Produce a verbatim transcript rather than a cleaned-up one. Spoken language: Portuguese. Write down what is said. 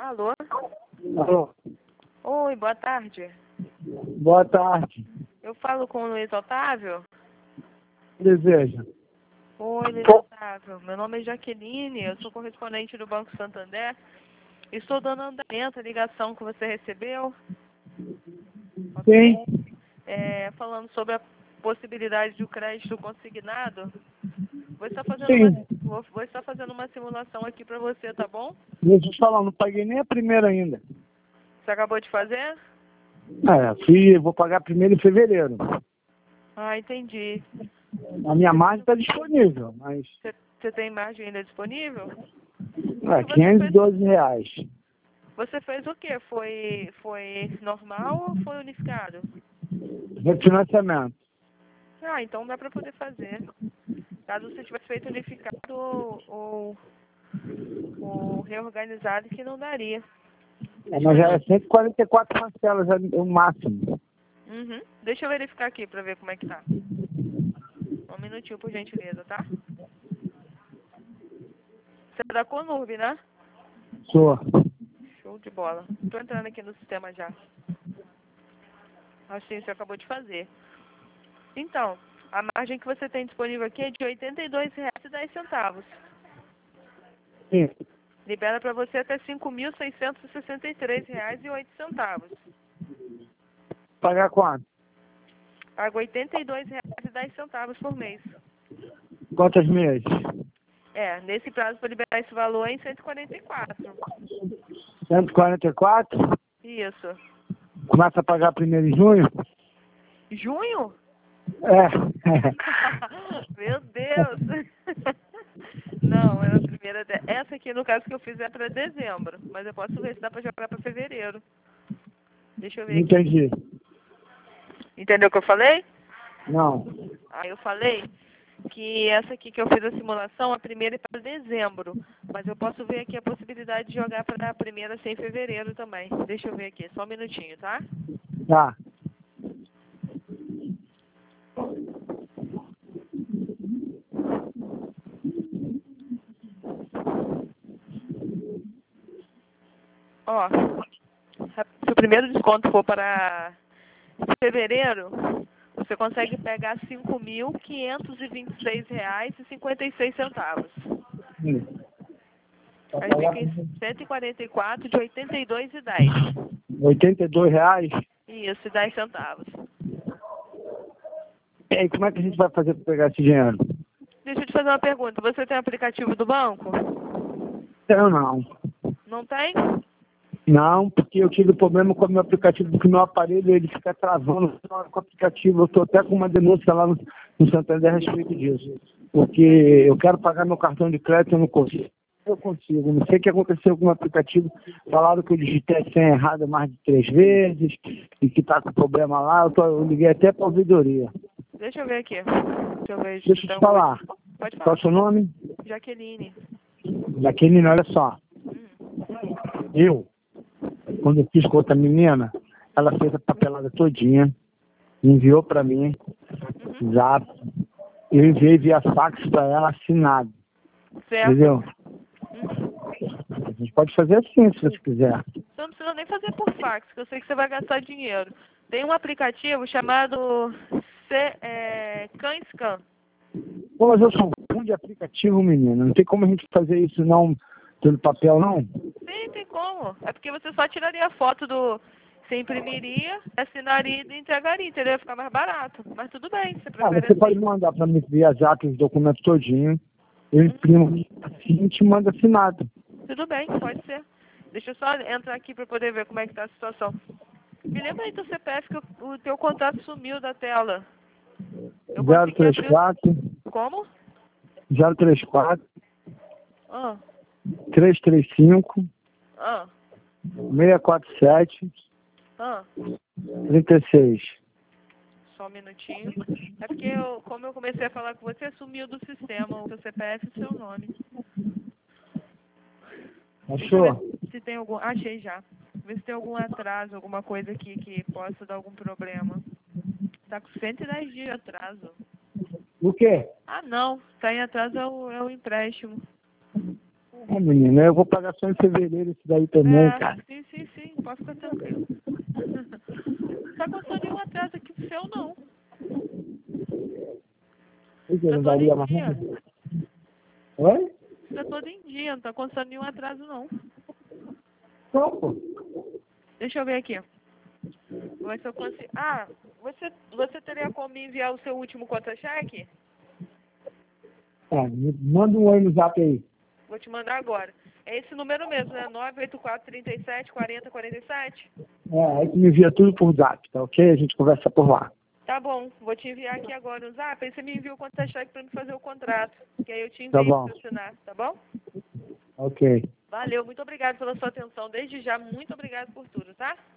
Alô? Alô. Oi, boa tarde. Boa tarde. Eu falo com o Luiz Otávio? Deseja? Oi, Luiz Otávio. Meu nome é Jaqueline, eu sou correspondente do Banco Santander. Estou dando andamento à ligação que você recebeu. Ok? Sim. É, falando sobre a possibilidade do crédito consignado. Vou estar fazendo Sim. uma, vou, vou estar fazendo uma simulação aqui para você, tá bom? Deixa eu te falar, não paguei nem a primeira ainda. Você acabou de fazer? É, fui, vou pagar primeiro em fevereiro. Ah, entendi. A minha margem está disponível, mas Você tem margem ainda disponível? é quinhentos e doze reais. Você fez o quê? Foi, foi normal ou foi unificado? Refinanciamento. Ah, então dá para poder fazer. Caso você tivesse feito unificado ou, ou, ou reorganizado, que não daria. É, mas já é cento e quarenta e quatro parcelas, é o máximo. Uhum. Deixa eu verificar aqui para ver como é que tá. Um minutinho, por gentileza, tá? Você é da Conurb, né? Sou. Show de bola. Tô entrando aqui no sistema já. Assim, você acabou de fazer. Então, a margem que você tem disponível aqui é de oitenta e dois reais e dez centavos. Sim. Libera para você até cinco mil seiscentos e sessenta e três reais e oito centavos. Pagar quanto? Paga oitenta e dois reais e dez centavos por mês. Quantos meses? É, nesse prazo para liberar esse valor é em cento e quarenta e quatro. cento e quarenta e quatro? Isso. Começa a pagar primeiro em junho? Junho? É. Meu Deus! Não, é a primeira. De... Essa aqui, no caso que eu fiz, é para dezembro. Mas eu posso ver se dá para jogar para fevereiro. Deixa eu ver aqui. Entendi. Entendeu o que eu falei? Não. Aí eu falei que essa aqui que eu fiz a simulação, a primeira é para dezembro. Mas eu posso ver aqui a possibilidade de jogar para a primeira ser em fevereiro também. Deixa eu ver aqui, só um minutinho, tá? Tá. Ó, se o primeiro desconto for para fevereiro, você consegue pegar cinco mil quinhentos e vinte e seis reais e cinquenta e seis centavos. Sim. Aí fica em cento e quarenta e quatro de oitenta e dois e dez. oitenta e dois reais? Isso, e dez centavos. E aí, como é que a gente vai fazer para pegar esse dinheiro? Deixa eu te fazer uma pergunta. Você tem aplicativo do banco? Eu não. Não tem? Não, porque eu tive problema com o meu aplicativo, porque o meu aparelho ele fica travando na hora com o aplicativo. Eu estou até com uma denúncia lá no, no Santander a respeito disso. Porque eu quero pagar meu cartão de crédito, eu não consigo. Eu consigo. Não sei o que aconteceu com o aplicativo. Falaram que eu digitei a senha errada mais de três vezes e que está com problema lá. Eu, tô, eu liguei até para a ouvidoria. Deixa eu ver aqui. Deixa eu ver. Deixa eu te falar. Pode Qual é falar. o seu nome? Jaqueline. Jaqueline, olha só. Hum. Eu, quando eu fiz com outra menina, ela fez a papelada todinha, enviou para mim, Uhum. zap, eu enviei via fax para ela assinado. Certo. Entendeu? Uhum. A gente pode fazer assim, se você quiser. Você não precisa nem fazer por fax, que eu sei que você vai gastar dinheiro. Tem um aplicativo chamado C, é, CanScan. Pô, mas eu sou ruim de aplicativo, menina. Não tem como a gente fazer isso não pelo papel, não? Sim, tem como. É porque você só tiraria a foto do... Você imprimiria, assinaria e entregaria, entendeu? Ia ficar mais barato. Mas tudo bem, você Ah, prefere você assim. pode mandar para mim via zap os documentos todinho. Eu imprimo assim e te mando assinado. Tudo bem, pode ser. Deixa eu só entrar aqui para poder ver como é que tá a situação. Me lembra aí do C P F que o, o teu contato sumiu da tela. Eu zero consegui três abrir... quatro, Como? zero três quatro, Ah, três três cinco, ah, seis quatro sete, ah. trinta e seis. Só um minutinho. É porque, eu, como eu comecei a falar com você, sumiu do sistema o seu C P F e o seu nome. Deixa eu ver Achou? se tem algum... Achei já. Ver se tem algum atraso, alguma coisa aqui que possa dar algum problema. Tá com cento e dez dias de atraso. O quê? Ah, não. Tá em atraso é o, é o empréstimo. É, menina, eu vou pagar só em fevereiro isso daí também, É, cara. sim, sim, sim. Pode ficar tranquilo. Não tá acontecendo nenhum atraso aqui do seu, não. Pois é, Tá não todo daria em mais dia. nada. Oi? Tá todo em dia, não tá acontecendo nenhum atraso, não. Não, pô. Deixa eu ver aqui. Vai se eu consigo... Ah, você, você teria como me enviar o seu último contra-cheque? Tá, me manda um oi no zap aí. Vou te mandar agora. É esse número mesmo, né? nove oito quatro, três sete, quatro zero quatro sete? É, aí tu me envia tudo por zap, tá ok? A gente conversa por lá. Tá bom, vou te enviar aqui agora no zap, aí você me envia o contra-cheque pra me fazer o contrato. Que aí eu te Tá envio bom. pra você assinar, tá bom? Ok. Valeu, muito obrigado pela sua atenção. Desde já, muito obrigado por tudo, tá?